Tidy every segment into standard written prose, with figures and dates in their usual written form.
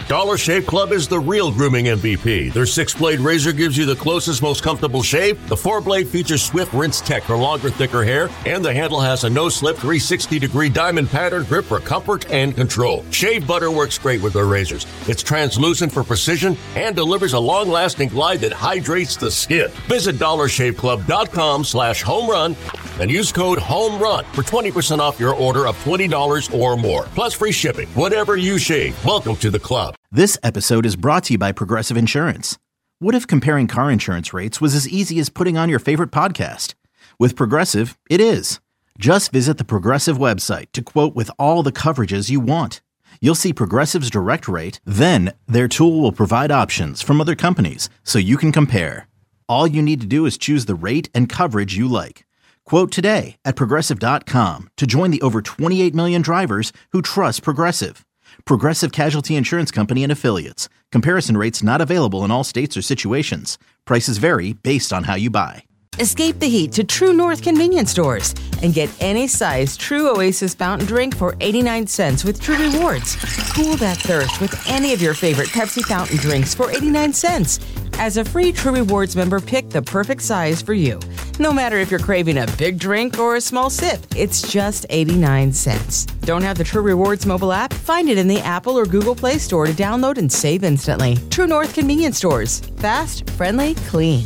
Dollar Shave Club is the real grooming MVP. Their 6-blade razor gives you the closest, most comfortable shave. The 4-blade features swift rinse tech for longer, thicker hair, and the handle has a no-slip 360-degree diamond pattern grip for comfort and control. Shave butter works great with their razors. It's translucent for precision and delivers a long-lasting glide that hydrates the skin. Visit DollarShaveClub.com/homerun and use code HOMERUN for 20% off your order of $20 or more. Plus free shipping. Whatever you shave, welcome to the club. This episode is brought to you by Progressive Insurance. What if comparing car insurance rates was as easy as putting on your favorite podcast? With Progressive, it is. Just visit the Progressive website to quote with all the coverages you want. You'll see Progressive's direct rate, then their tool will provide options from other companies so you can compare. All you need to do is choose the rate and coverage you like. Quote today at Progressive.com to join the over 28 million drivers who trust Progressive. Progressive Casualty Insurance Company and Affiliates. Comparison rates not available in all states or situations. Prices vary based on how you buy. Escape the heat to True North convenience stores and get any size True Oasis fountain drink for 89 cents with True Rewards. Cool that thirst with any of your favorite Pepsi fountain drinks for 89 cents. As a free True Rewards member, pick the perfect size for you. No matter if you're craving a big drink or a small sip, it's just 89 cents. Don't have the True Rewards mobile app? Find it in the Apple or Google Play Store to download and save instantly. True North convenience stores. Fast, friendly, clean.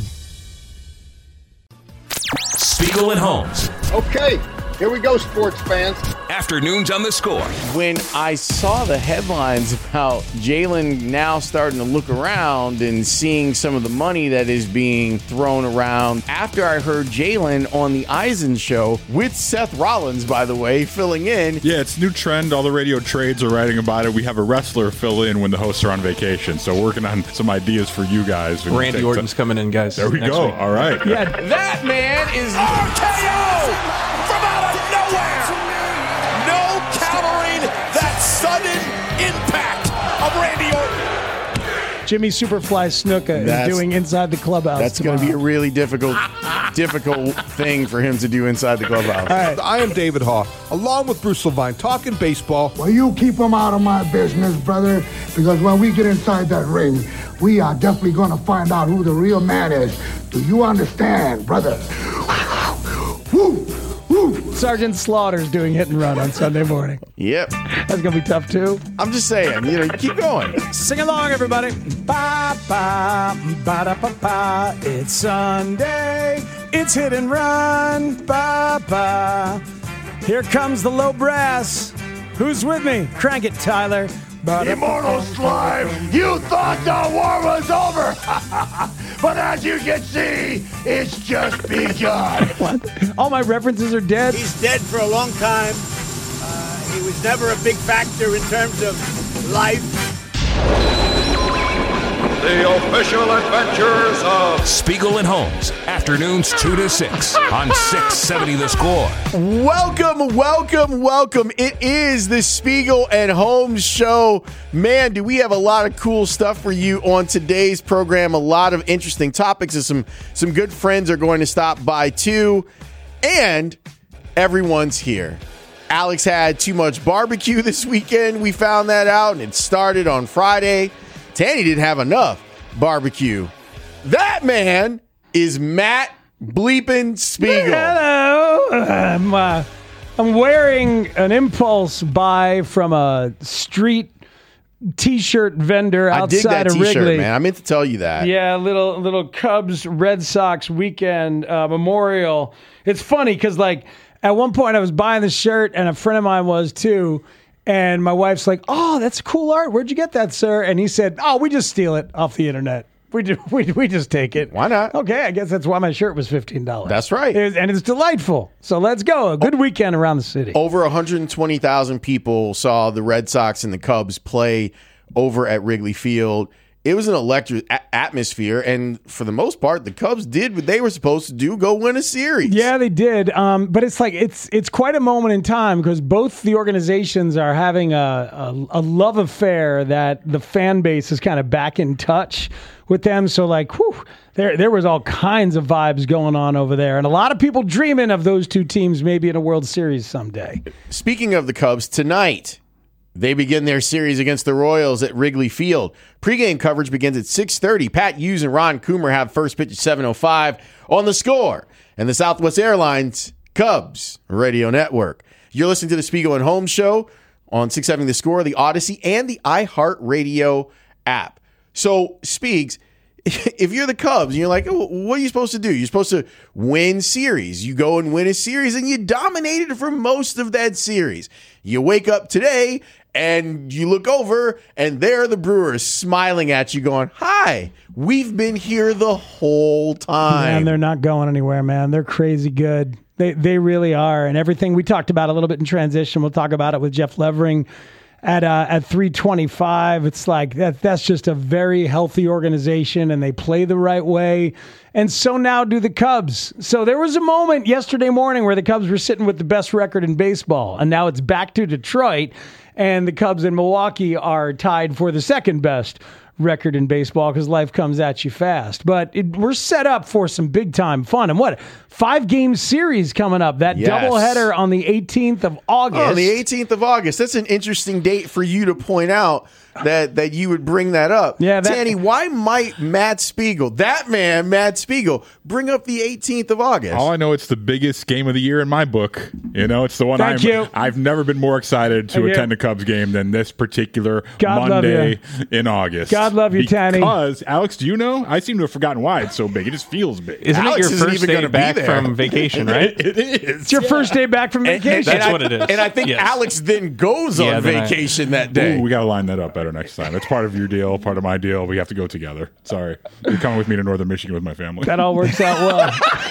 Spiegel and Holmes. Okay, here we go, sports fans. Afternoons on the Score. When I saw the headlines about Jalen now starting to look around and seeing some of the money that is being thrown around, after I heard Jalen on the Eisen show with Seth Rollins, by the way, filling in. Yeah, it's a new trend. All the radio trades are writing about it. We have a wrestler fill in when the hosts are on vacation. So working on some ideas for you guys. Randy Orton's coming in, guys. There we go. Week. All right. Yeah, that man is RKO from out of nowhere. No countering that sudden impact of Randy Orton. Jimmy Superfly Snuka is doing inside the clubhouse. That's going to be a really difficult thing for him to do inside the clubhouse. All right. I am David Haw, along with Bruce Levine, talking baseball. Well, you keep them out of my business, brother, because when we get inside that ring, we are definitely going to find out who the real man is. Do you understand, brother? Woo! Woo! Sergeant Slaughter's doing hit and run on Sunday morning. Yep. That's going to be tough, too. I'm just saying, keep going. Sing along, everybody. Ba, ba, ba, da, ba, ba. It's Sunday. It's hit and run. Ba, ba. Here comes the low brass. Who's with me? Crank it, Tyler. Immortal Strive, you thought the war was over, but as you can see, it's just begun. What? All my references are dead? He's dead for a long time. He was never a big factor in terms of life. The official adventures of Spiegel and Holmes. Afternoons 2 to 6 on 670 The Score. Welcome. It is the Spiegel and Holmes show. Man, do we have a lot of cool stuff for you on today's program. A lot of interesting topics and some good friends are going to stop by too. And everyone's here. Alex had too much barbecue this weekend. We found that out, and it started on Friday. Tanny didn't have enough barbecue. That man is Matt Bleepin' Spiegel. Hello. I'm wearing an impulse buy from a street T-shirt vendor outside of Wrigley. I dig that T-shirt, man. I meant to tell you that. Yeah, little Cubs Red Sox weekend memorial. It's funny because at one point I was buying the shirt and a friend of mine was too. And my wife's like, "Oh, that's cool art. Where'd you get that, sir?" And he said, "Oh, we just steal it off the internet. We just take it." Why not? Okay, I guess that's why my shirt was $15. That's right. And it's delightful. So let's go. A good weekend around the city. Over 120,000 people saw the Red Sox and the Cubs play over at Wrigley Field. It was an electric atmosphere, and for the most part, the Cubs did what they were supposed to do, go win a series. Yeah, they did. But it's quite a moment in time because both the organizations are having a love affair that the fan base is kind of back in touch with them. So, there was all kinds of vibes going on over there, and a lot of people dreaming of those two teams maybe in a World Series someday. Speaking of the Cubs, tonight, They begin their series against the Royals at Wrigley Field. Pre-game coverage begins at 6:30. Pat Hughes and Ron Coomer have first pitch at 7:05 on The Score and the Southwest Airlines Cubs Radio Network. You're listening to the Spiegel and Holmes Show on 670 The Score, the Odyssey, and the iHeartRadio app. So, Spiegs, if you're the Cubs and you're like, oh, what are you supposed to do? You're supposed to win series. You go and win a series, and you dominated for most of that series. You wake up today, and you look over, and there are the Brewers smiling at you going, hi, we've been here the whole time. Man, they're not going anywhere, man. They're crazy good. They really are. And everything we talked about a little bit in transition, we'll talk about it with Jeff Levering at 325. It's like that's just a very healthy organization, and they play the right way. And so now do the Cubs. So there was a moment yesterday morning where the Cubs were sitting with the best record in baseball, and now it's back to Detroit, and the Cubs in Milwaukee are tied for the second best record in baseball because life comes at you fast. But we're set up for some big-time fun. And what, 5-game series coming up. That doubleheader on the 18th of August. On the 18th of August. That's an interesting date for you to point out that you would bring that up. Yeah, Danny, why might Matt Spiegel, that man, Matt Spiegel, bring up the 18th of August? All I know, it's the biggest game of the year in my book. You know, it's the one I've never been more excited to attend a Cubs game than this particular Monday in August. God love you, Tanny. Because, Alex, do you know? I seem to have forgotten why it's so big. It just feels big. Isn't it your first day back from vacation, right? It is. It's your first day back from vacation. That's what it is. And I think Alex then goes on vacation that day. Ooh, we got to line that up better next time. That's part of your deal, part of my deal. We have to go together. Sorry. You're coming with me to Northern Michigan with my family. That all works out well.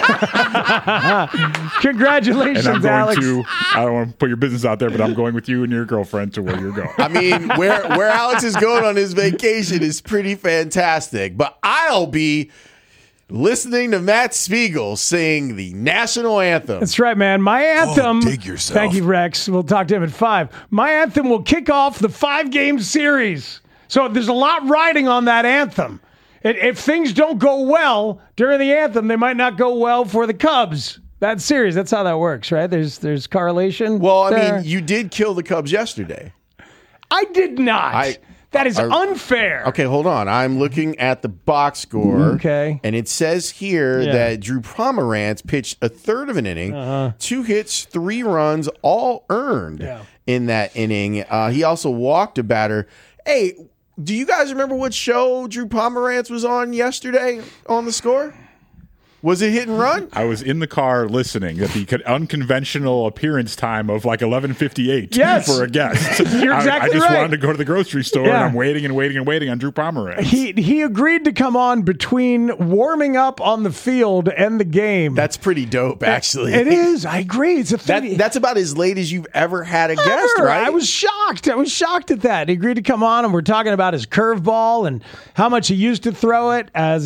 Congratulations, and I'm going Alex. I don't want to put your business out there, but I'm going with you and your girlfriend to where you're going. I mean, where Alex is going on his vacation is pretty fantastic. But I'll be listening to Matt Spiegel sing the national anthem. That's right, man. My anthem. Dig yourself. Thank you, Rex. We'll talk to him at 5. My anthem will kick off the 5-game series. So there's a lot riding on that anthem. If things don't go well during the anthem, they might not go well for the Cubs. That series, that's how that works, right? There's correlation. Well, I there. mean, you did kill the Cubs yesterday. I did not. That is unfair. Okay, hold on. I'm looking at the box score. Okay. And it says here that Drew Pomerantz pitched a third of an inning, 2 hits, 3 runs, all earned in that inning. He also walked a batter. Hey, do you guys remember what show Drew Pomerantz was on yesterday on The Score? Was it Hit and Run? I was in the car listening at the unconventional appearance time of like 11:58 for a guest. You're exactly I just right. wanted to go to the grocery store, and I'm waiting and waiting and waiting on Drew Pomerantz. He agreed to come on between warming up on the field and the game. That's pretty dope, actually. It is. I agree. It's a thing. That's about as late as you've ever had a guest, right? I was shocked. I was shocked at that. He agreed to come on, and we're talking about his curveball and how much he used to throw it as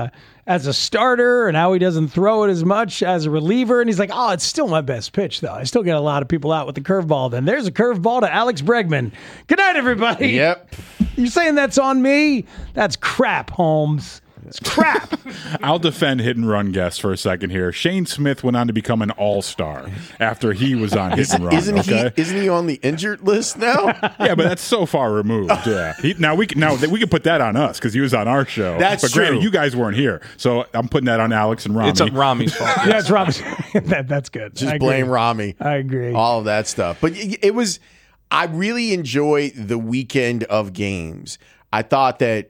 a starter, and how he doesn't throw it as much as a reliever. And he's like, oh, it's still my best pitch, though. I still get a lot of people out with the curveball. Then there's a curveball to Alex Bregman. Good night, everybody. Yep. You saying that's on me? That's crap, Holmes. It's crap. I'll defend Hit and Run guests for a second here. Shane Smith went on to become an all-star after he was on Hit and Run. Isn't he on the injured list now? Yeah, but that's so far removed. Yeah. We can put that on us because he was on our show. That's true. Granted, you guys weren't here, so I'm putting that on Alex and Rami. It's Rami's fault. Yeah, it's Rami's. That's good. Just blame Rami. I agree. All of that stuff. But it was. I really enjoyed the weekend of games. I thought that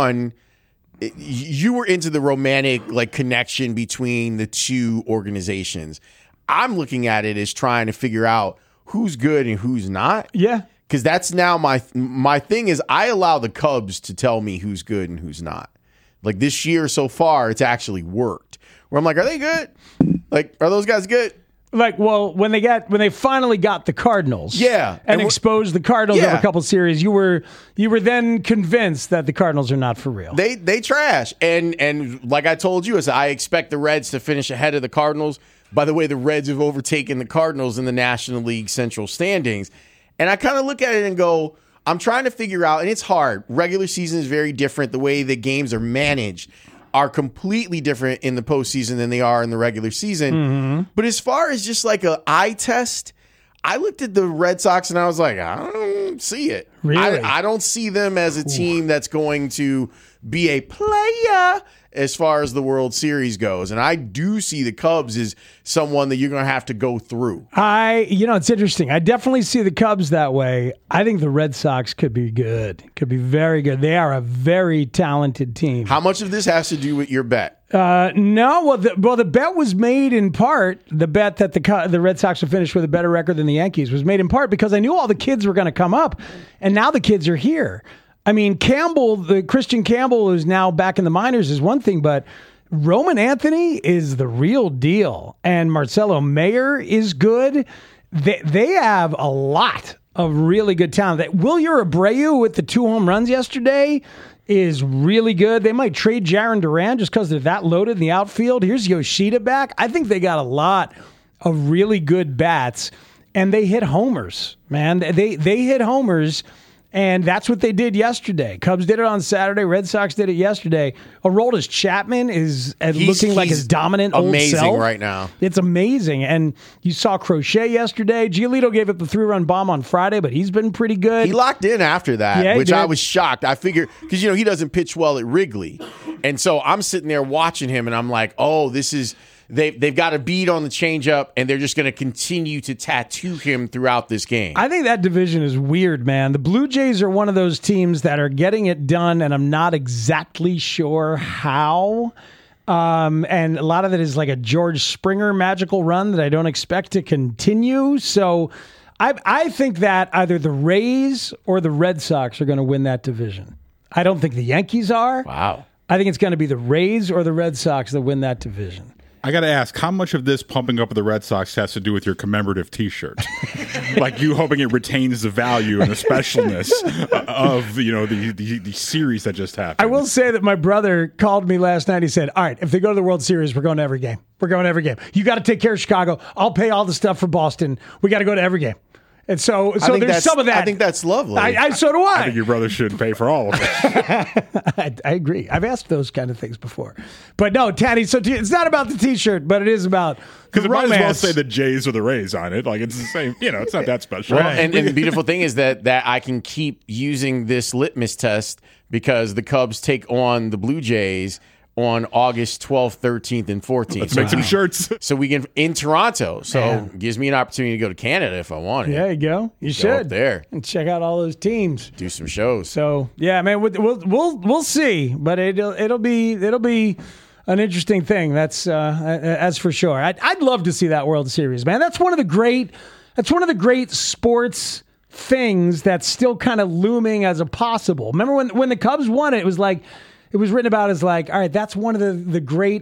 you were into the romantic connection between the two organizations. I'm looking at it as trying to figure out who's good and who's not. Yeah. Because that's now my thing is I allow the Cubs to tell me who's good and who's not. Like this year so far, it's actually worked. Where I'm like, are they good? Like, are those guys good? Like, well, when they finally got the Cardinals, and exposed the Cardinals over a couple series, you were then convinced that the Cardinals are not for real. They trash, and like I told you, I expect the Reds to finish ahead of the Cardinals. By the way, the Reds have overtaken the Cardinals in the National League Central standings, and I kind of look at it and go, I'm trying to figure out, and it's hard. Regular season is very different. The way the games are managed are completely different in the postseason than they are in the regular season. Mm-hmm. But as far as just like an eye test, I looked at the Red Sox and I was like, I don't see it. Really? I don't see them as a team that's going to be a player as far as the World Series goes. And I do see the Cubs as someone that you're going to have to go through. It's interesting. I definitely see the Cubs that way. I think the Red Sox could be good, could be very good. They are a very talented team. How much of this has to do with your bet? No. Well, the bet was made in part, the bet that the Red Sox would finish with a better record than the Yankees was made in part because I knew all the kids were going to come up, and now the kids are here. I mean, Christian Campbell, who's now back in the minors, is one thing, but Roman Anthony is the real deal, and Marcelo Mayer is good. They have a lot of really good talent. Wilyer Abreu with the 2 home runs yesterday is really good. They might trade Jarren Duran just because they're that loaded in the outfield. Here's Yoshida back. I think they got a lot of really good bats, and they hit homers, man. They hit homers. And that's what they did yesterday. Cubs did it on Saturday. Red Sox did it yesterday. Aroldis Chapman is looking like his dominant old self. Amazing right now. It's amazing. And you saw Crochet yesterday. Giolito gave up the 3-run bomb on Friday, but he's been pretty good. He locked in after that, which I was shocked. I figured, because, he doesn't pitch well at Wrigley. And so I'm sitting there watching him, and I'm like, oh, this is... They've got a beat on the changeup, and they're just going to continue to tattoo him throughout this game. I think that division is weird, man. The Blue Jays are one of those teams that are getting it done, and I'm not exactly sure how. And a lot of it is like a George Springer magical run that I don't expect to continue. So I think that either the Rays or the Red Sox are going to win that division. I don't think the Yankees are. Wow. I think it's going to be the Rays or the Red Sox that win that division. I got to ask, how much of this pumping up of the Red Sox has to do with your commemorative T-shirt? Like you hoping it retains the value and the specialness of the series that just happened. I will say that my brother called me last night. He said, all right, if they go to the World Series, we're going to every game. We're going to every game. You got to take care of Chicago. I'll pay all the stuff for Boston. We got to go to every game. And so there's some of that. I think that's lovely. So do I. I think your brother should pay for all of it. I agree. I've asked those kind of things before. But no, Taddy, so it's not about the T-shirt, but it is about because it might as well say the Jays or the Rays on it. Like it's the same, it's not that special. Well, and the beautiful thing is that I can keep using this litmus test because the Cubs take on the Blue Jays on August 12th, 13th, and 14th. Let's make some shirts. So we can in Toronto. So it gives me an opportunity to go to Canada if I want. There you go. You should up there and check out all those teams. Do some shows. So yeah, man, we'll see, but it'll be an interesting thing. That's for sure. I'd love to see that World Series, man. That's one of the great sports things that's still kind of looming as a possible. Remember when the Cubs won it? It was like. It was written about as like, all right, that's one of the great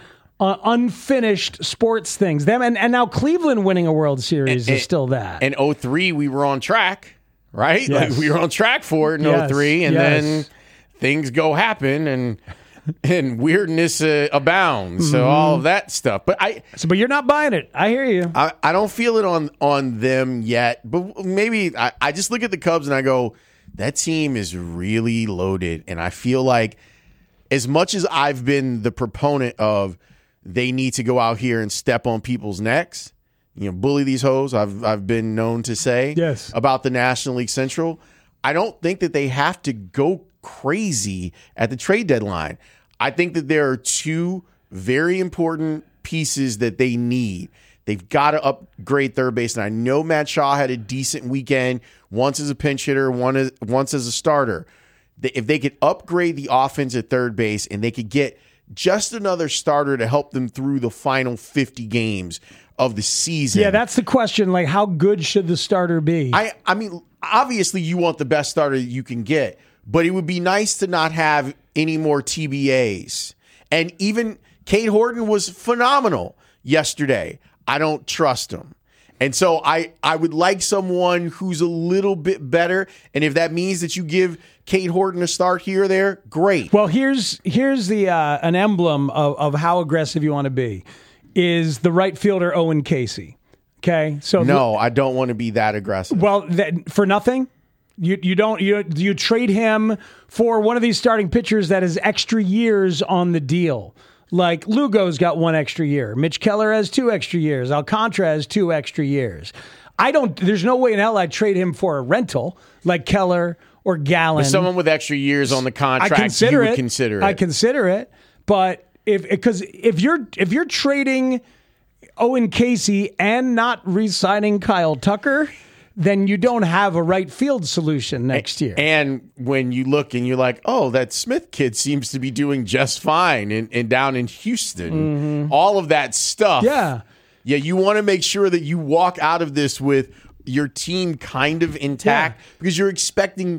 unfinished sports things. Them and now Cleveland winning a World Series is still that. In 2003, we were on track, right? Yes. Like we were on track for it in 2003, and then things happen and weirdness abounds. So all of that stuff. But but you're not buying it. I hear you. I don't feel it on them yet. But maybe I just look at the Cubs and I go, that team is really loaded, and I feel like. As much as I've been the proponent of they need to go out here and step on people's necks, bully these hoes, I've been known to say about the National League Central, I don't think that they have to go crazy at the trade deadline. I think that there are two very important pieces that they need. They've got to upgrade third base, and I know Matt Shaw had a decent weekend, once as a pinch hitter, once as a starter. If they could upgrade the offense at third base and they could get just another starter to help them through the final 50 games of the season. Yeah, that's the question. Like, how good should the starter be? I mean, obviously you want the best starter that you can get, but it would be nice to not have any more TBAs. And even Cade Horton was phenomenal yesterday. I don't trust him. And so I would like someone who's a little bit better. And if that means that you give Cade Horton a start here or there, great. Well, here's the an emblem of how aggressive you want to be is the right fielder Owen Casey. Okay, so no, I don't want to be that aggressive. Well, for nothing. You trade him for one of these starting pitchers that has extra years on the deal. Like Lugo's got 1 extra year. Mitch Keller has 2 extra years. Alcantara has 2 extra years. There's no way in hell I'd trade him for a rental like Keller or Gallen. But someone with extra years on the contract, I consider it. But if you're trading Owen Casey and not re-signing Kyle Tucker, then you don't have a right field solution next year. And when you look and you're like, oh, that Smith kid seems to be doing just fine and down in Houston, all of that stuff. Yeah, you want to make sure that you walk out of this with your team kind of intact because you're expecting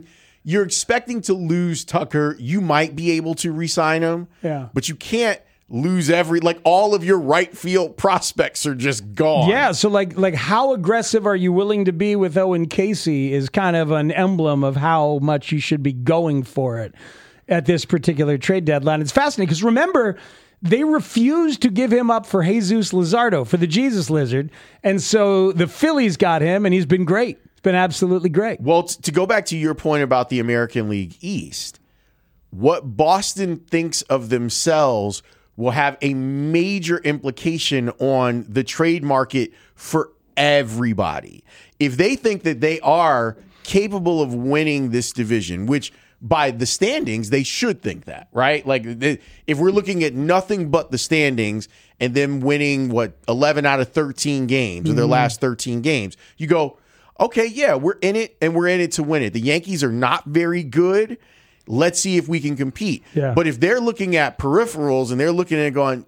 to lose Tucker. You might be able to re-sign him, but you can't lose all of your right field prospects are just gone. Yeah, so like how aggressive are you willing to be with Owen Casey is kind of an emblem of how much you should be going for it at this particular trade deadline. It's fascinating because remember, they refused to give him up for Jesus Luzardo, for the Jesus Lizard, and so the Phillies got him, and he's been great. It's been absolutely great. Well, to go back to your point about the American League East, what Boston thinks of themselves will have a major implication on the trade market for everybody. If they think that they are capable of winning this division, which by the standings, they should think that, right? Like if we're looking at nothing but the standings and them winning, 11 out of 13 games, or their last 13 games, you go, okay, yeah, we're in it, and we're in it to win it. The Yankees are not very good. Let's see if we can compete. Yeah. But if they're looking at peripherals and they're looking at it going,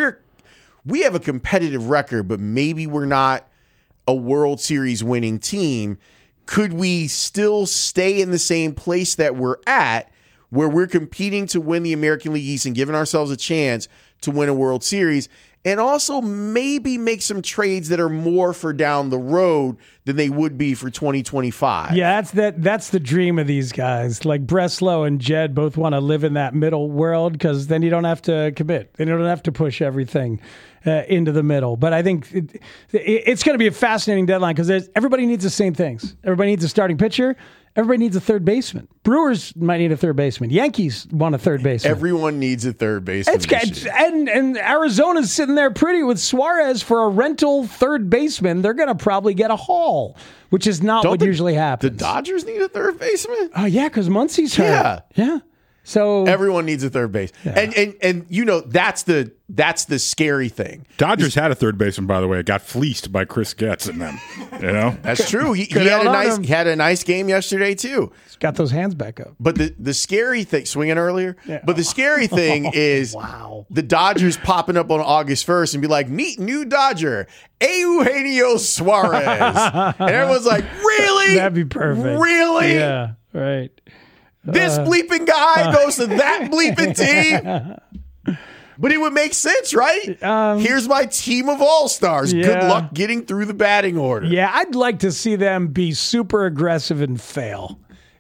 we have a competitive record, but maybe we're not a World Series winning team, could we still stay in the same place that we're at where we're competing to win the American League East and giving ourselves a chance to win a World Series? And also maybe make some trades that are more for down the road than they would be for 2025. Yeah, that's the dream of these guys. Like Breslow and Jed both want to live in that middle world because then you don't have to commit. Then you don't have to push everything into the middle. But I think it's going to be a fascinating deadline because everybody needs the same things. Everybody needs a starting pitcher. Everybody needs a third baseman. Brewers might need a third baseman. Yankees want a third baseman. Everyone needs a third baseman. And Arizona's sitting there pretty with Suarez for a rental third baseman. They're going to probably get a haul, which is not what usually happens. The Dodgers need a third baseman? Oh, yeah, because Muncy's hurt. Yeah. So everyone needs a third base. Yeah. And that's the scary thing. Dodgers had a third baseman, by the way. It got fleeced by Chris Getz in them. That's true. He had a nice game yesterday too. He's got those hands back up. But the scary thing, swinging earlier. Yeah. But the scary thing is, the Dodgers popping up on August 1st and be like, meet new Dodger, Eugenio Suarez, and everyone's like, really? That'd be perfect. Really? Yeah. Right. This bleeping guy goes to that bleeping team. But it would make sense, right? Here's my team of all-stars. Yeah. Good luck getting through the batting order. Yeah, I'd like to see them be super aggressive and fail.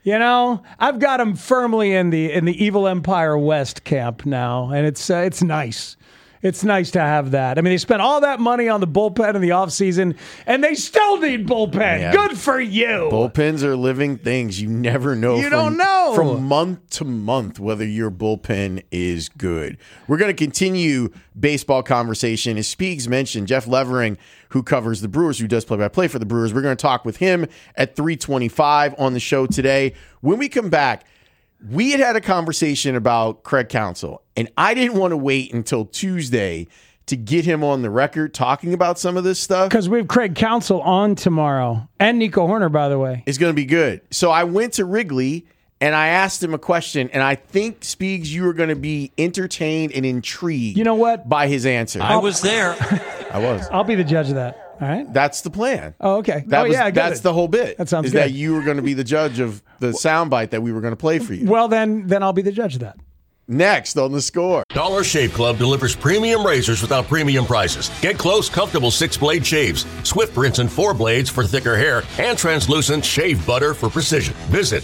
I've got them firmly in the Evil Empire West camp now, and it's nice. It's nice to have that. I mean, they spent all that money on the bullpen in the offseason, and they still need bullpen. Yeah. Good for you. Bullpens are living things. You never know. You don't know. From month to month whether your bullpen is good. We're going to continue baseball conversation. As Speaks mentioned, Jeff Levering, who covers the Brewers, who does play-by-play for the Brewers, we're going to talk with him at 3:25 on the show today. When we come back, we had a conversation about Craig Counsell, and I didn't want to wait until Tuesday to get him on the record talking about some of this stuff. Because we have Craig Counsell on tomorrow, and Nico Horner, by the way. It's going to be good. So I went to Wrigley, and I asked him a question, and I think, Speaks, you are going to be entertained and intrigued by his answer. I was there. I was. I'll be the judge of that. All right. That's the plan. Oh, okay. That's the whole bit. That sounds good. That you were going to be the judge of the soundbite that we were going to play for you. Well, then I'll be the judge of that. Next on The Score. Dollar Shave Club delivers premium razors without premium prices. Get close, comfortable 6-blade shaves, Swift rinse and 4 blades for thicker hair, and translucent shave butter for precision. Visit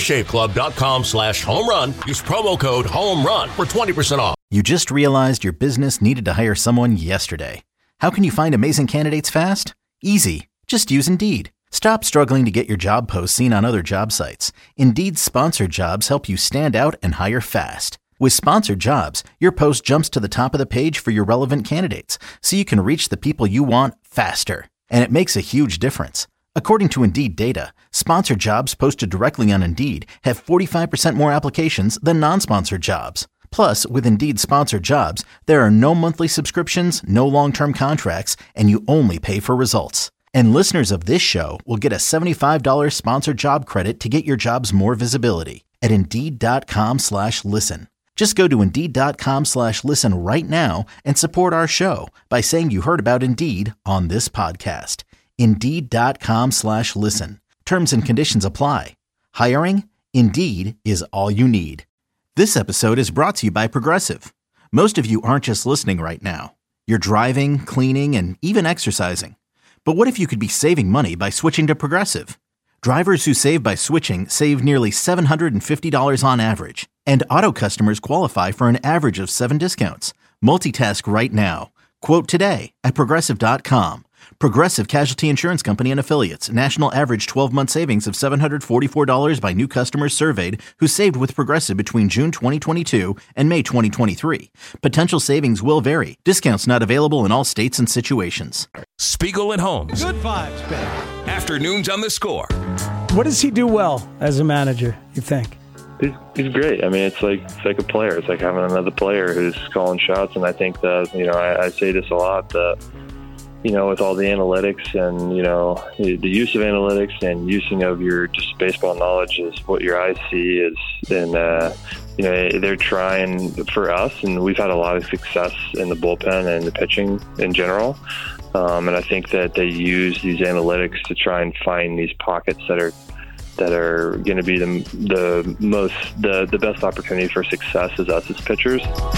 dollarshaveclub.com/home run. Use promo code HOMERUN for 20% off. You just realized your business needed to hire someone yesterday. How can you find amazing candidates fast? Easy. Just use Indeed. Stop struggling to get your job posts seen on other job sites. Indeed's sponsored jobs help you stand out and hire fast. With sponsored jobs, your post jumps to the top of the page for your relevant candidates, so you can reach the people you want faster. And it makes a huge difference. According to Indeed data, sponsored jobs posted directly on Indeed have 45% more applications than non-sponsored jobs. Plus, with Indeed sponsored jobs, there are no monthly subscriptions, no long-term contracts, and you only pay for results. And listeners of this show will get a $75 sponsored job credit to get your jobs more visibility at Indeed.com/listen. Just go to Indeed.com/listen right now and support our show by saying you heard about Indeed on this podcast. Indeed.com/listen. Terms and conditions apply. Hiring? Indeed is all you need. This episode is brought to you by Progressive. Most of you aren't just listening right now. You're driving, cleaning, and even exercising. But what if you could be saving money by switching to Progressive? Drivers who save by switching save nearly $750 on average. And auto customers qualify for an average of 7 discounts. Multitask right now. Quote today at Progressive.com. Progressive Casualty Insurance Company and Affiliates. National average 12-month savings of $744 by new customers surveyed who saved with Progressive between June 2022 and May 2023. Potential savings will vary. Discounts not available in all states and situations. Spiegel and Holmes. Good vibes, baby. Afternoons on The Score. What does he do well as a manager, you think? He's great. I mean, it's like a player. It's like having another player who's calling shots. And I think that, I say this a lot, that, with all the analytics and, the use of analytics and using of your just baseball knowledge is what your eyes see is. And, they're trying for us, and we've had a lot of success in the bullpen and the pitching in general. And I think that they use these analytics to try and find these pockets that are going to be the best opportunity for success as us as pitchers.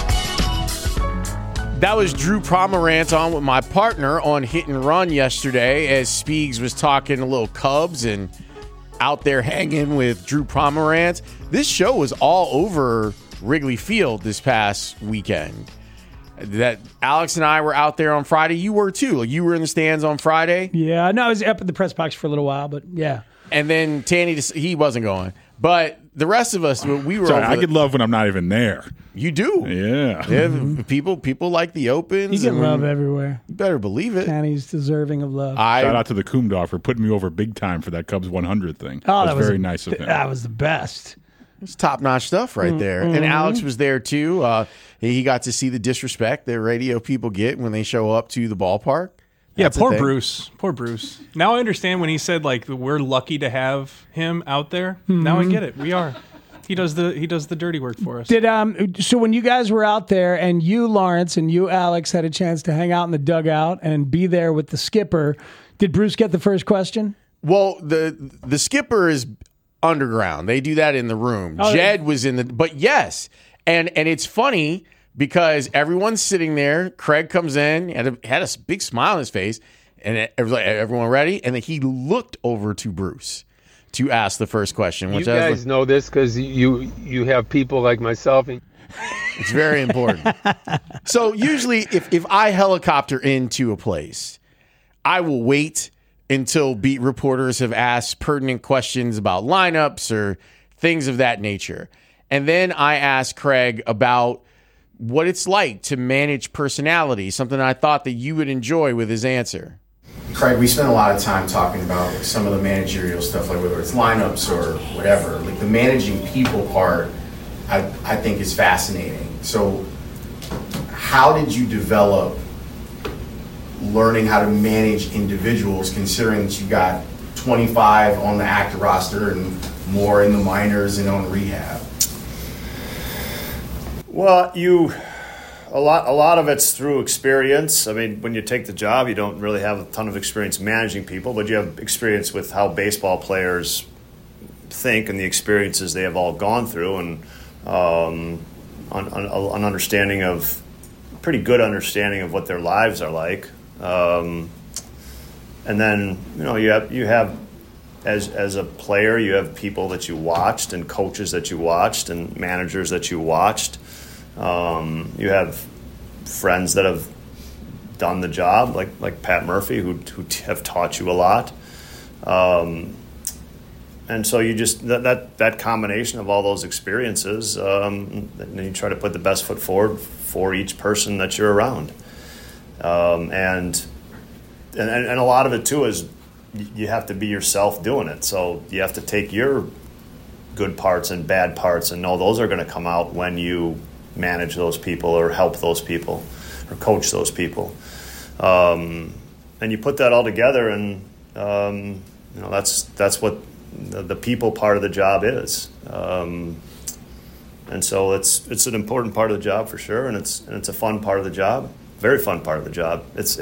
That was Drew Pomerantz on with my partner on Hit and Run yesterday as Speegs was talking a little Cubs and out there hanging with Drew Pomerantz. This show was all over Wrigley Field this past weekend. That Alex and I were out there on Friday. You were too. You were in the stands on Friday. Yeah, no, I was up at the press box for a little while, but yeah. And then Tanny, he wasn't going. But the rest of us, we were. Sorry, I get love when I'm not even there. You do, yeah. Mm-hmm. People like the opens. You get love everywhere. You better believe it. Tanny's deserving of love. Shout out to the Kumdorf for putting me over big time for that Cubs 100 thing. Oh, that was very nice of him. That was the best. It's top-notch stuff right there. Mm-hmm. And Alex was there, too. He got to see the disrespect that radio people get when they show up to the ballpark. That's poor Bruce. Poor Bruce. Now I understand when he said, we're lucky to have him out there. Mm-hmm. Now I get it. We are. He does the dirty work for us. So when you guys were out there and you, Lawrence, and you, Alex, had a chance to hang out in the dugout and be there with the skipper, did Bruce get the first question? Well, the skipper is underground. They do that in the room. Oh, Jed was in the, but yes. And it's funny because everyone's sitting there. Craig comes in and had a big smile on his face, and it was like, everyone ready? And then he looked over to Bruce to ask the first question. Which you guys know this because you have people like myself. It's very important. So usually if I helicopter into a place, I will wait until beat reporters have asked pertinent questions about lineups or things of that nature. And then I ask Craig about what it's like to manage personality, something I thought that you would enjoy with his answer. Craig, we spent a lot of time talking about some of the managerial stuff, like whether it's lineups or whatever. Like the managing people part, I think is fascinating. So how did you develop learning how to manage individuals, considering that you got 25 on the active roster and more in the minors and on rehab? Well, a lot of it's through experience. I mean, when you take the job, you don't really have a ton of experience managing people, but you have experience with how baseball players think and the experiences they have all gone through, and an understanding of, pretty good understanding of what their lives are like. And then you have as a player, you have people that you watched and coaches that you watched and managers that you watched. You have friends that have done the job, like Pat Murphy, who have taught you a lot. And so you just that combination of all those experiences, and then you try to put the best foot forward for each person that you're around. And a lot of it too is you have to be yourself doing it. So you have to take your good parts and bad parts and know those are going to come out when you manage those people or help those people or coach those people. And you put that all together, and that's what the people part of the job is. And so it's an important part of the job for sure, and it's a fun part of the job, very fun part of the job. It's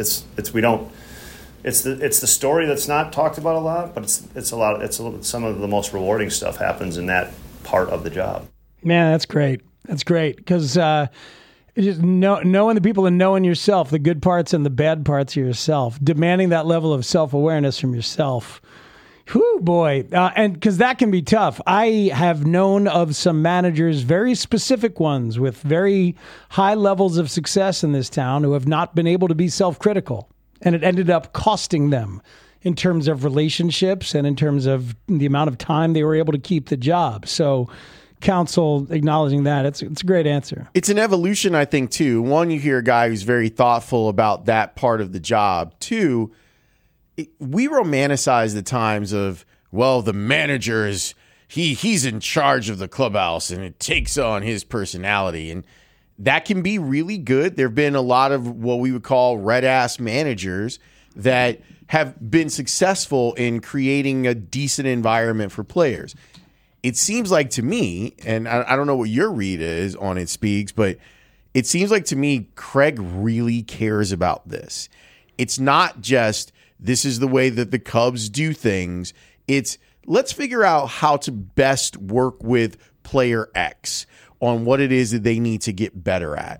the story that's not talked about a lot, but some of the most rewarding stuff happens in that part of the job. Man, that's great. That's great because just knowing the people and knowing yourself, the good parts and the bad parts of yourself, demanding that level of self-awareness from yourself. Whew, boy. And because that can be tough. I have known of some managers, very specific ones with very high levels of success in this town, who have not been able to be self-critical. And it ended up costing them in terms of relationships and in terms of the amount of time they were able to keep the job. So Counsell acknowledging that, it's a great answer. It's an evolution, I think, too. One, you hear a guy who's very thoughtful about that part of the job. Two, we romanticize the times of, well, the manager is he's in charge of the clubhouse and it takes on his personality, and that can be really good. There have been a lot of what we would call red ass managers that have been successful in creating a decent environment for players. It seems like to me, and I don't know what your read is on It Speaks, but it seems like to me Craig really cares about this. It's not just this is the way that the Cubs do things. It's let's figure out how to best work with player X on what it is that they need to get better at.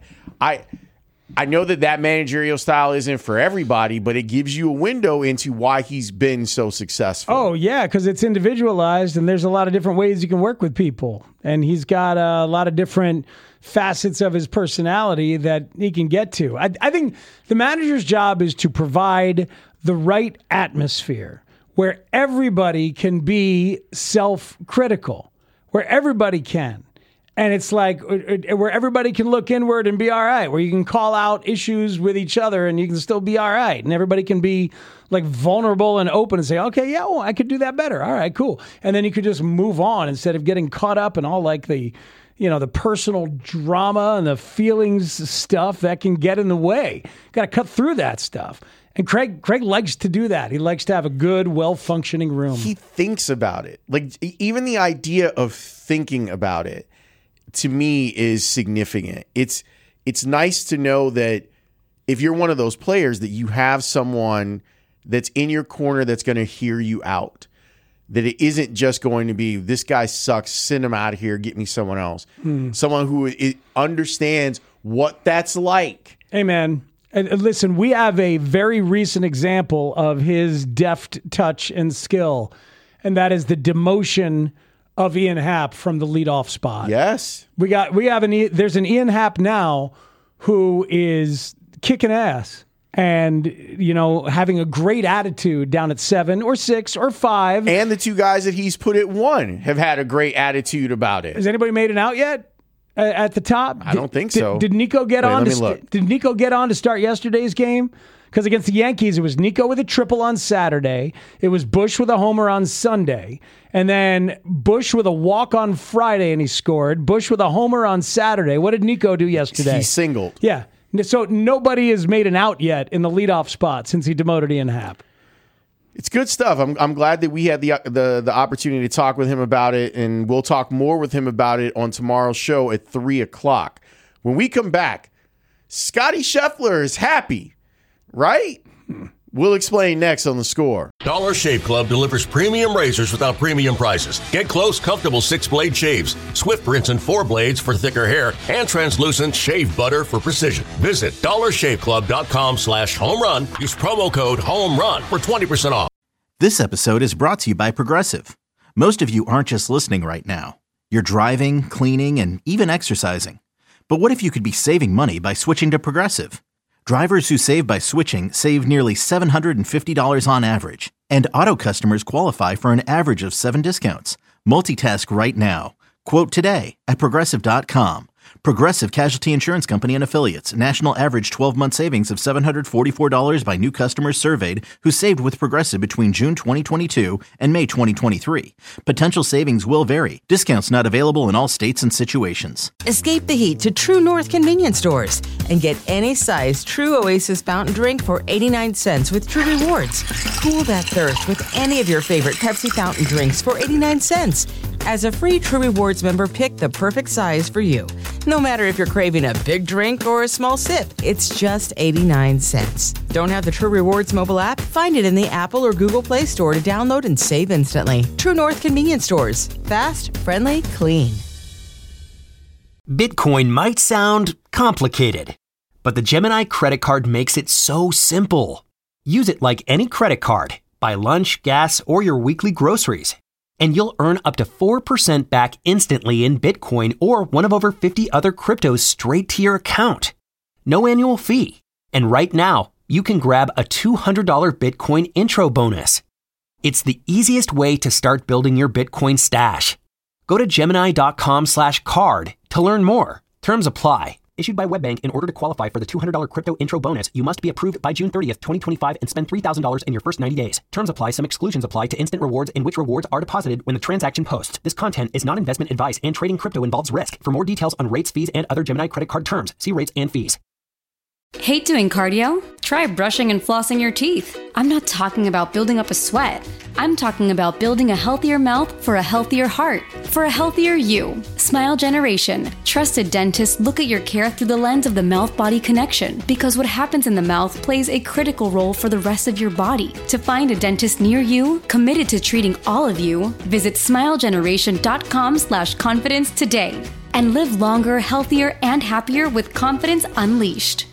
I know that managerial style isn't for everybody, but it gives you a window into why he's been so successful. Oh, yeah, because it's individualized, and there's a lot of different ways you can work with people. And he's got a lot of different facets of his personality that he can get to. I think the manager's job is to provide the right atmosphere where everybody can be self-critical, where everybody can. And it's like where everybody can look inward and be all right, where you can call out issues with each other and you can still be all right. And everybody can be like vulnerable and open and say, okay, yeah, well, I could do that better. All right, cool. And then you could just move on instead of getting caught up in all like the personal drama and the feelings stuff that can get in the way. Got to cut through that stuff. And Craig likes to do that. He likes to have a good, well-functioning room. He thinks about it. Like even the idea of thinking about it, to me, is significant. It's nice to know that if you're one of those players, that you have someone that's in your corner that's going to hear you out. That it isn't just going to be, this guy sucks, send him out of here, get me someone else. Someone who understands what that's like. Hey, man. And listen, we have a very recent example of his deft touch and skill, and that is the demotion of Ian Happ from the leadoff spot. Yes. There's an Ian Happ now who is kicking ass and, having a great attitude down at 7 or 6 or 5. And the two guys that he's put at 1 have had a great attitude about it. Has anybody made it out yet at the top? I don't think so. Did Nico get on? Did Nico get on to start yesterday's game? Because against the Yankees, it was Nico with a triple on Saturday. It was Bush with a homer on Sunday. And then Bush with a walk on Friday, and he scored. Bush with a homer on Saturday. What did Nico do yesterday? He singled. Yeah. So nobody has made an out yet in the leadoff spot since he demoted Ian Happ. It's good stuff. I'm glad that we had the opportunity to talk with him about it, and we'll talk more with him about it on tomorrow's show at 3:00. When we come back, Scotty Scheffler is happy. Right? We'll explain next on The Score. Dollar Shave Club delivers premium razors without premium prices. Get close, comfortable 6-blade shaves, swift rinse and 4 blades for thicker hair, and translucent shave butter for precision. Visit dollarshaveclub.com/home-run. Use promo code HOME-RUN for 20% off. This episode is brought to you by Progressive. Most of you aren't just listening right now. You're driving, cleaning, and even exercising. But what if you could be saving money by switching to Progressive? Drivers who save by switching save nearly $750 on average, and auto customers qualify for an average of 7 discounts. Multitask right now. Quote today at Progressive.com. Progressive Casualty Insurance Company and Affiliates. National average 12-month savings of $744 by new customers surveyed who saved with Progressive between June 2022 and May 2023. Potential savings will vary. Discounts not available in all states and situations. Escape the heat to True North convenience stores and get any size True Oasis fountain drink for 89 cents with True Rewards. Cool that thirst with any of your favorite Pepsi fountain drinks for 89 cents. As a free True Rewards member, pick the perfect size for you. No matter if you're craving a big drink or a small sip, it's just 89 cents. Don't have the True Rewards mobile app? Find it in the Apple or Google Play Store to download and save instantly. True North convenience stores. Fast, friendly, clean. Bitcoin might sound complicated, but the Gemini credit card makes it so simple. Use it like any credit card. Buy lunch, gas, or your weekly groceries. And you'll earn up to 4% back instantly in Bitcoin or one of over 50 other cryptos straight to your account. No annual fee. And right now, you can grab a $200 Bitcoin intro bonus. It's the easiest way to start building your Bitcoin stash. Go to Gemini.com/card to learn more. Terms apply. Issued by WebBank. In order to qualify for the $200 crypto intro bonus, you must be approved by June 30th, 2025 and spend $3,000 in your first 90 days. Terms apply. Some exclusions apply to instant rewards in which rewards are deposited when the transaction posts. This content is not investment advice and trading crypto involves risk. For more details on rates, fees, and other Gemini credit card terms, see rates and fees. Hate doing cardio? Try brushing and flossing your teeth. I'm not talking about building up a sweat. I'm talking about building a healthier mouth for a healthier heart, for a healthier you. Smile Generation. Trusted dentists look at your care through the lens of the mouth-body connection because what happens in the mouth plays a critical role for the rest of your body. To find a dentist near you, committed to treating all of you, visit smilegeneration.com/confidence today and live longer, healthier, and happier with confidence unleashed.